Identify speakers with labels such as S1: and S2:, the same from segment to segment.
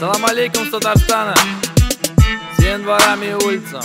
S1: Салам алейкум с Татарстана, всем дворам и улицам.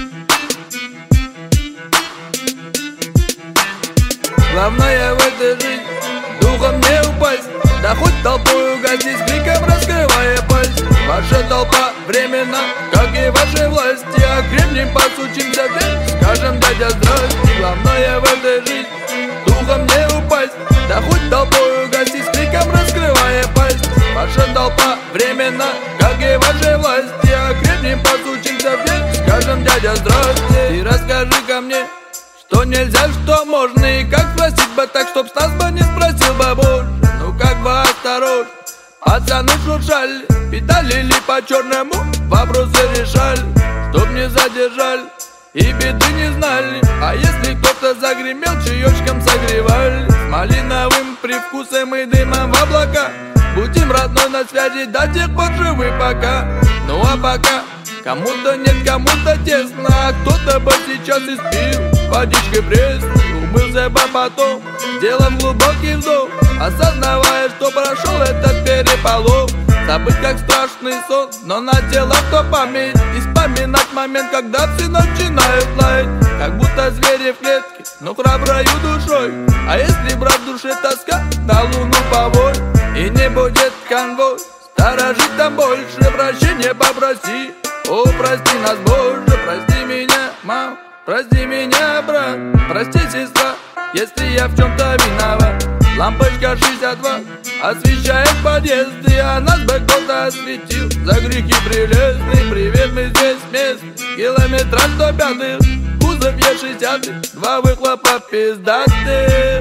S1: Главное в этой жизни духом не упасть, да хоть толпой угостить, криком раскрывая пасть. Ваша толпа временно, как и ваши власти, а крепнем посучимся вверх, скажем дядя здрасте. Главное в этой жизни духом не упасть, да хоть толпой угостить, криком раскрывая пасть. Ваша толпа временно, как и ваши власти, а крепнем посучимся вверх, скажем дядя здрасте. И расскажи ко мне, что нельзя, что можно, и как спросить бы так, чтоб с нас бы не спросил бы больше. Ну как бы осторожно, пацаны шуршали, педалили по черному, вопросы решали, чтоб не задержали и беды не знали. А если кто-то загремел, чаечком согревали, с малиновым привкусом и дымом в облака. Будем родной на связи до тех пор живы пока. Ну а пока кому-то нет, кому-то тесно, а кто-то бы сейчас и спил водичкой пресной, умылся бы потом, сделав глубокий вздох, осознавая, что прошел этот переполох. Забыть как страшный сон, но на тело то память, и вспоминать момент, когда все начинают лаять, как будто звери в клетке, но храброю душой. А если брать в душе тоска, на луну повой, и не будет конвой, сторожить там больше, прощения попроси. О, прости нас, Боже, прости меня, мам, прости меня, брат, прости, сестра, если я в чем-то виноват. Лампочка 62 освещает подъезд, и а нас бы кто-то осветил за грехи прелестные. Привет, мы здесь мест, километра 105, кузов Е60, два выхлопа пиздатых.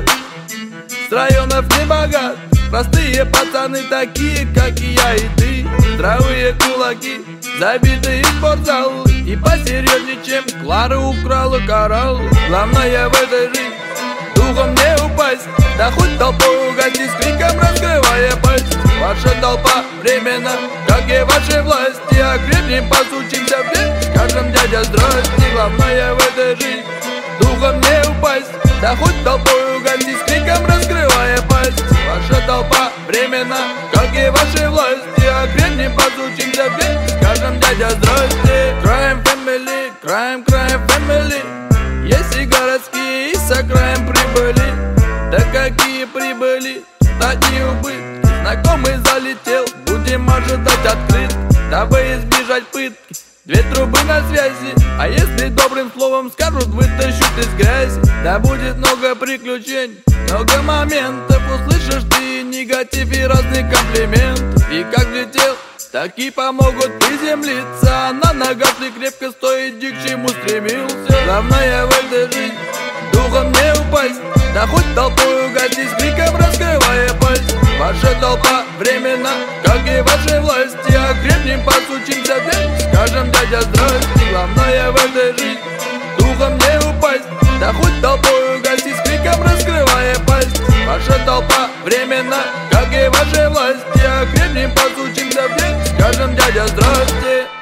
S1: С районов не богат, простые пацаны такие, как и я и ты. Здравые кулаки, забитые спортзалы, и посерьезнее, чем Клара украла коралл. Главное в этой жизни духом не упасть, да хоть толпой угостить, с криком раскрывая пасть. Ваша толпа временно, как и ваши власти, а крепнем посучимся вверх, скажем дядя здрасте. Главное в этой жизни духом не упасть, да хоть толпой угостить, с криком раскрывая пасть. Ваша толпа временно, как и ваши власти, а крепнем посучимся вверх, скажем дядя здрасте. Crime family, crime, crime family, есть и городские, и с окраин прибыли. Да какие прибыли, статьи убытки, знакомый залетел, будем ожидать открытки, дабы избежать пытки. Две трубы на связи, а если добрым словом скажут, вытащут из грязи. Да будет много приключений, много моментов, услышишь ты негатив и разные комплименты. И как летел, так и помогут приземлиться, а на ногах ты крепко стоит, к чему стремился. Главное в этой жизни духом не упасть, да хоть толпой угостить, с криком раскрывая пасть. Ваша толпа временно, как и ваши власти, а крепнем посучимся вверх, скажем дядя здрасте. Главное в этой жизни духом не упасть, да хоть толпой угостить, с криком раскрывая пасть. Ваша толпа временно, как и ваши власти, а крепнем посучимся вверх, скажем дядя здрасте.